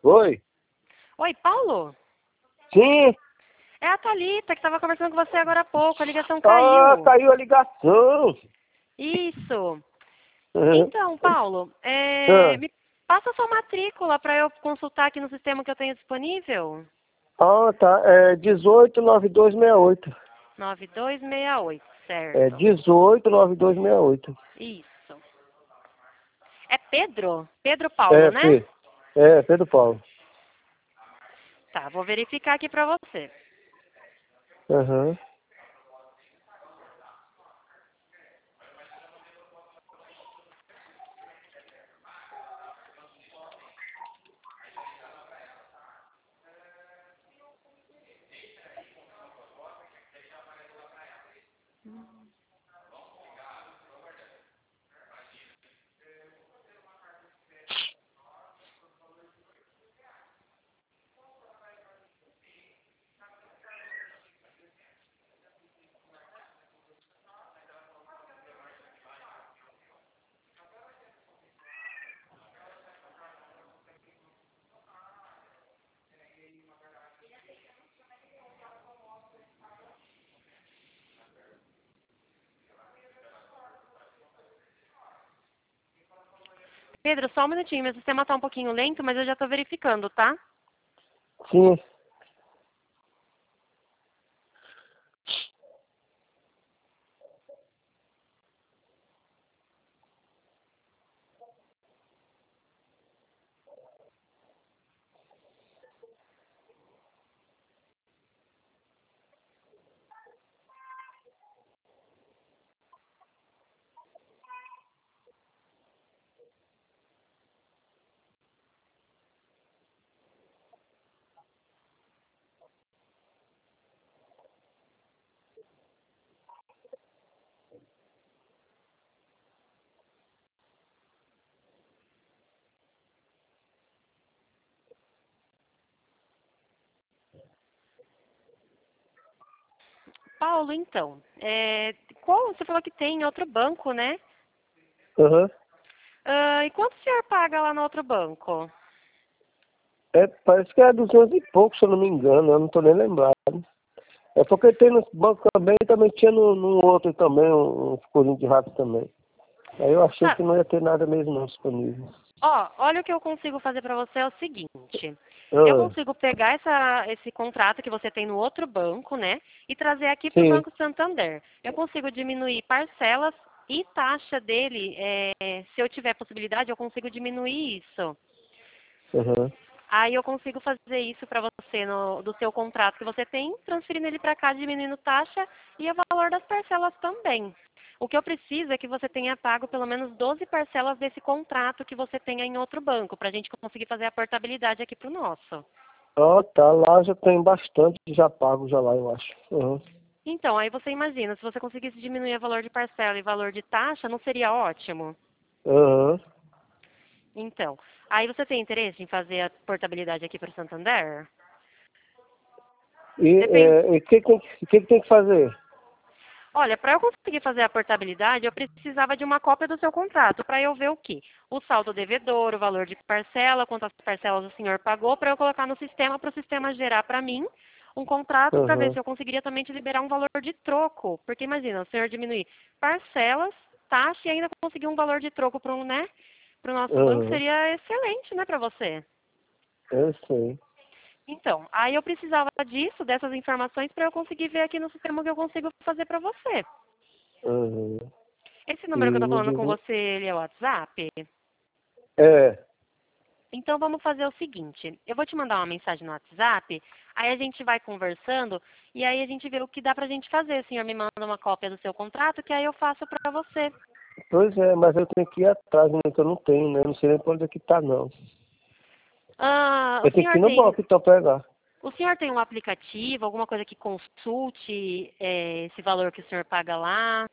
Oi? Oi, Paulo? Sim? É a Thalita, que estava conversando com você agora há pouco. A ligação Ah, caiu. caiu a ligação. Isso. Uhum. Então, Paulo, Ah, me passa a sua matrícula para eu consultar aqui no sistema que eu tenho disponível. tá. É 189268. 9268, É certo. 189268. Isso. É Pedro? Pedro Paulo, É, né? Pedro Paulo. Tá, vou verificar aqui para você. Aham. Pedro, só um minutinho. Meu sistema está um pouquinho lento, mas eu já estou verificando, tá? Sim. Paulo, então, qual você falou que tem em outro banco, né? Aham. E quanto o senhor paga lá no outro banco? É, parece que é 200 e pouco, se eu não me engano. Eu não tô nem lembrado. É porque tem no banco também tinha no outro também, um furinho de rato também. Aí eu achei Tá. que não ia ter nada mesmo não disponível. Ó, olha o que eu consigo fazer para você é o seguinte. Eu Ah, consigo pegar esse contrato que você tem no outro banco, né? E trazer aqui para o sim. Banco Santander. Eu consigo diminuir parcelas e taxa dele. Se eu tiver possibilidade, eu consigo diminuir isso. Aham. Aí eu consigo fazer isso para você do seu contrato que você tem, transferindo ele para cá, diminuindo taxa e o valor das parcelas também. O que eu preciso é que você tenha pago pelo menos 12 parcelas desse contrato que você tenha em outro banco, para a gente conseguir fazer a portabilidade aqui para o nosso. Tá. Lá já tem bastante, já pago já lá, eu acho. Aham. Então, aí você imagina, se você conseguisse diminuir o valor de parcela e valor de taxa, não seria ótimo? Aham. Então, aí você tem interesse em fazer a portabilidade aqui para o Santander? E Depende. o que tem que fazer? Olha, para eu conseguir fazer a portabilidade, eu precisava de uma cópia do seu contrato, para eu ver o quê? O saldo devedor, o valor de parcela, quantas parcelas o senhor pagou, para eu colocar no sistema, para o sistema gerar para mim um contrato para ver Aham. se eu conseguiria também te liberar um valor de troco. Porque imagina, o senhor diminuir parcelas, taxa e ainda conseguir um valor de troco para né, o nosso banco Aham. seria excelente, né, para você. Eu sei. Então, aí eu precisava disso, dessas informações, para eu conseguir ver aqui no sistema o que eu consigo fazer para você. Aham. Esse número que eu E tô me falando diz... com você, ele é o WhatsApp? É. Então vamos fazer o seguinte, eu vou te mandar uma mensagem no WhatsApp, aí a gente vai conversando e aí a gente vê o que dá pra gente fazer. O senhor me manda uma cópia do seu contrato que aí eu faço pra você. Pois é, mas eu tenho que ir atrás, né, que eu não tenho, né? Eu não sei nem pra onde é que tá, não. Ah, Eu tenho que ir no banco então pegar. o senhor tem um aplicativo, alguma coisa que consulte esse valor que o senhor paga lá?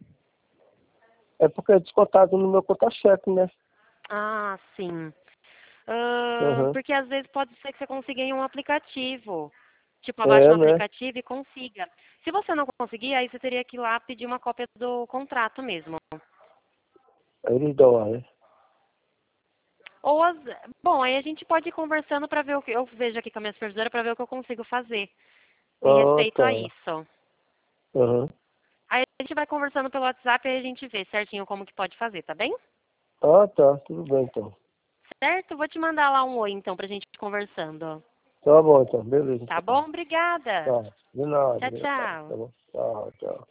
É porque é descontado no meu conta-cheque, né? Ah, sim. Aham. Porque às vezes pode ser que você consiga em um aplicativo. Tipo, abaixa É, um né? aplicativo e consiga. Se você não conseguir, aí você teria que ir lá pedir uma cópia do contrato mesmo. Aí eles dão lá, né? Ou as... Bom, aí a gente pode ir conversando para ver o que eu vejo aqui com a minha supervisora para ver o que eu consigo fazer em Ah, respeito a tá. isso. Aham. Aí a gente vai conversando pelo WhatsApp e a gente vê certinho como que pode fazer, tá bem? Ah, tá. Tudo bem, então. Certo? Vou te mandar lá um oi então pra gente ir conversando. Tá bom, então. Beleza, Tá então. bom? Obrigada. Tá. De nada. Tchau, Obrigado. Tá tchau. bom. Tchau, tchau.